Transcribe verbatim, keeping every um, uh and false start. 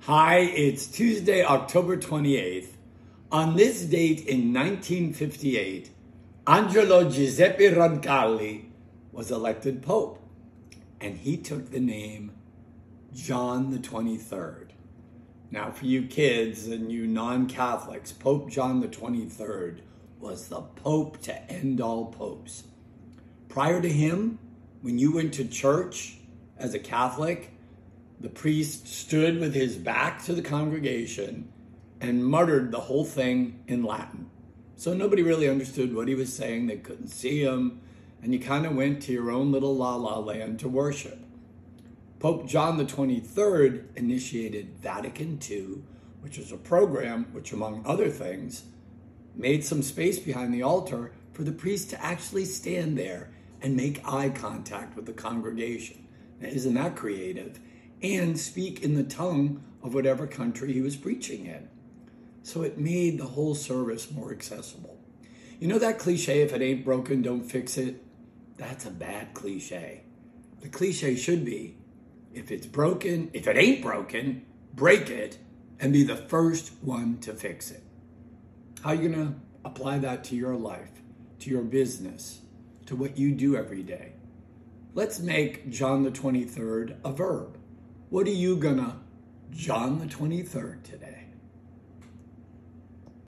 Hi, it's Tuesday, October twenty-eighth. On this date in nineteen fifty-eight, Angelo Giuseppe Roncalli was elected Pope, and he took the name John the twenty-third. Now, for you kids and you non-Catholics, Pope John the twenty-third was the Pope to end all popes. Prior to him, when you went to church as a Catholic, the priest stood with his back to the congregation and muttered the whole thing in Latin. So nobody really understood what he was saying. They couldn't see him. And you kind of went to your own little la-la land to worship. Pope John the twenty-third initiated Vatican two, which was a program which, among other things, made some space behind the altar for the priest to actually stand there and make eye contact with the congregation. Now, isn't that creative? And speak in the tongue of whatever country he was preaching in. So it made the whole service more accessible. You know that cliche, if it ain't broken, don't fix it? That's a bad cliche. The cliche should be, if it's broken, if it ain't broken, break it and be the first one to fix it. How are you going to apply that to your life, to your business, to what you do every day? Let's make John the twenty-third a verb. What are you gonna John the twenty-third today?